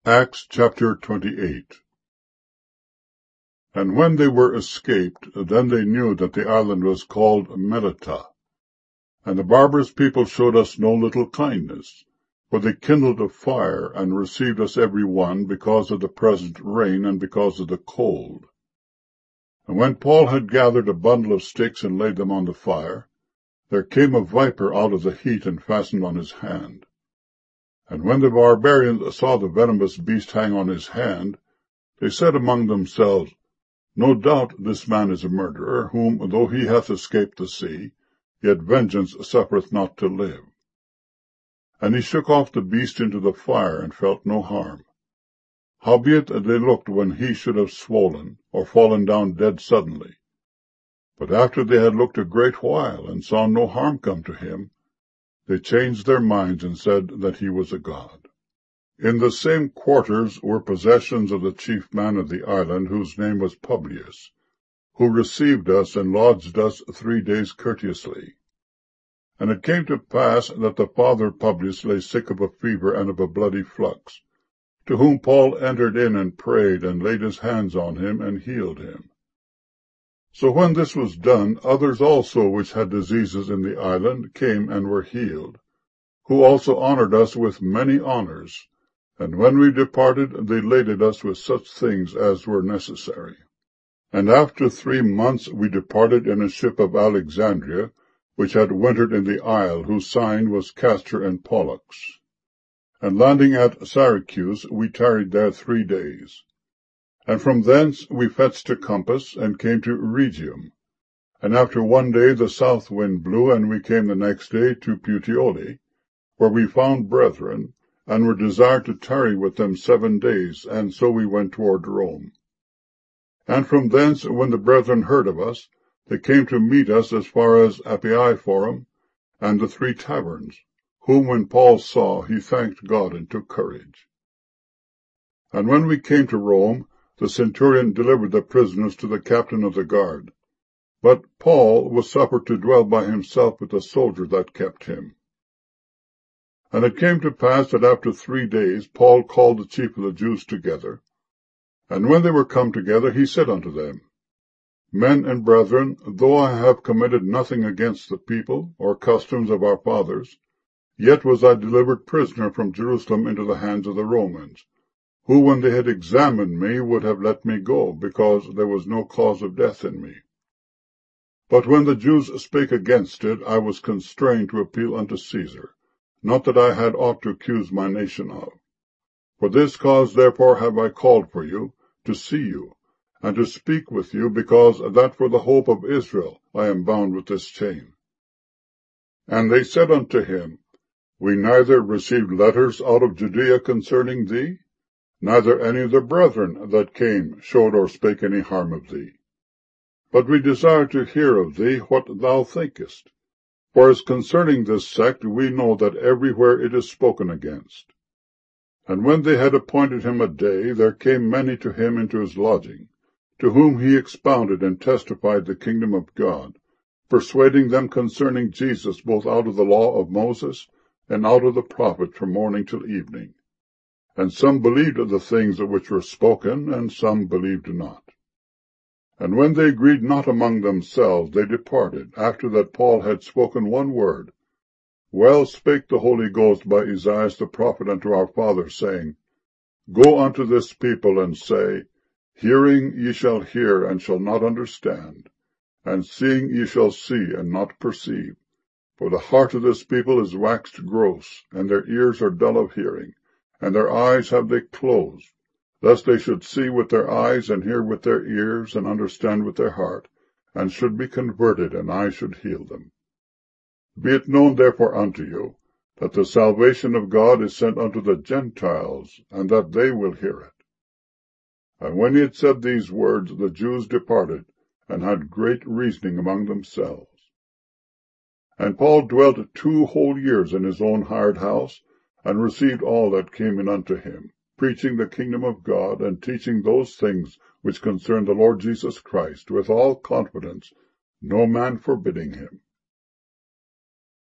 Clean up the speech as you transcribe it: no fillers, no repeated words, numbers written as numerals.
Acts chapter 28. And when they were escaped, then they knew that the island was called Melita. And the barbarous people showed us no little kindness, for they kindled a fire, and received us every one, because of the present rain, and because of the cold. And when Paul had gathered a bundle of sticks and laid them on the fire, there came a viper out of the heat and fastened on his hand. And when the barbarians saw the venomous beast hang on his hand, they said among themselves, No doubt this man is a murderer, whom, though he hath escaped the sea, yet vengeance suffereth not to live. And he shook off the beast into the fire, and felt no harm. Howbeit they looked when he should have swollen, or fallen down dead suddenly. But after they had looked a great while, and saw no harm come to him, they changed their minds, and said that he was a god. In the same quarters were possessions of the chief man of the island, whose name was Publius, who received us and lodged us 3 days courteously. And it came to pass that the father Publius lay sick of a fever and of a bloody flux, to whom Paul entered in and prayed, and laid his hands on him, and healed him. So when this was done, others also which had diseases in the island came and were healed, who also honored us with many honors. And when we departed, they laded us with such things as were necessary. And after 3 months we departed in a ship of Alexandria, which had wintered in the isle, whose sign was Castor and Pollux. And landing at Syracuse, we tarried there 3 days. And from thence we fetched a compass, and came to Rhegium. And after 1 day the south wind blew, and we came the next day to Puteoli, where we found brethren, and were desired to tarry with them 7 days, and so we went toward Rome. And from thence, when the brethren heard of us, they came to meet us as far as Appii-forum, and the 3 taverns, whom when Paul saw, he thanked God and took courage. And when we came to Rome, the centurion delivered the prisoners to the captain of the guard. But Paul was suffered to dwell by himself with the soldier that kept him. And it came to pass that after 3 days Paul called the chief of the Jews together. And when they were come together, he said unto them, Men and brethren, though I have committed nothing against the people, or customs of our fathers, yet was I delivered prisoner from Jerusalem into the hands of the Romans, who, when they had examined me, would have let me go, because there was no cause of death in me. But when the Jews spake against it, I was constrained to appeal unto Caesar, not that I had aught to accuse my nation of. For this cause therefore have I called for you, to see you, and to speak with you, because that for the hope of Israel I am bound with this chain. And they said unto him, We neither received letters out of Judea concerning thee, neither any of the brethren that came showed or spake any harm of thee. But we desire to hear of thee what thou thinkest. For as concerning this sect we know that everywhere it is spoken against. And when they had appointed him a day, there came many to him into his lodging, to whom he expounded and testified the kingdom of God, persuading them concerning Jesus both out of the law of Moses and out of the prophets from morning till evening. And some believed of the things which were spoken, and some believed not. And when they agreed not among themselves, they departed, after that Paul had spoken one word. Well spake the Holy Ghost by Esaias the prophet unto our fathers, saying, Go unto this people, and say, Hearing ye shall hear, and shall not understand, and seeing ye shall see, and not perceive. For the heart of this people is waxed gross, and their ears are dull of hearing, and their eyes have they closed, lest they should see with their eyes, and hear with their ears, and understand with their heart, and should be converted, and I should heal them. Be it known therefore unto you, that the salvation of God is sent unto the Gentiles, and that they will hear it. And when he had said these words, the Jews departed, and had great reasoning among themselves. And Paul dwelt 2 whole years in his own hired house, and received all that came in unto him, preaching the kingdom of God, and teaching those things which concern the Lord Jesus Christ, with all confidence, no man forbidding him.